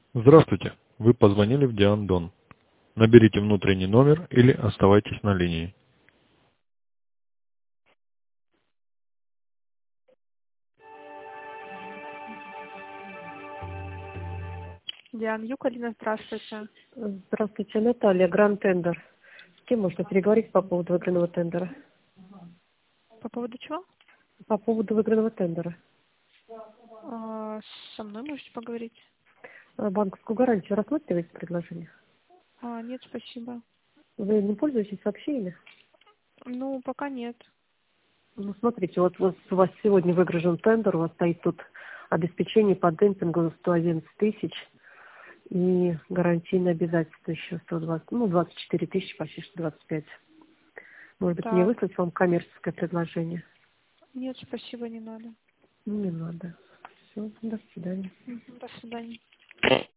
Здравствуйте, вы позвонили в Диандон. Наберите внутренний номер или оставайтесь на линии. Диана Юкалина, здравствуйте. Здравствуйте, Наталья, Гранд Тендер. С кем можно переговорить по поводу выигранного тендера? По поводу чего? По поводу выигранного тендера. Со мной можете поговорить? Банковскую гарантию рассматриваете предложение? Нет, спасибо. Вы не пользуетесь сообщениями? Ну, пока нет. Ну, смотрите, вот у вас сегодня выигрышен тендер, у вас стоит тут обеспечение по демпингу за 111 тысяч и гарантийное обязательство еще 120, 24 тысячи, почти что 25. Может быть, мне Так, выслать вам коммерческое предложение? нет, спасибо, не надо. Ну, не надо. Все, до свидания. До свидания.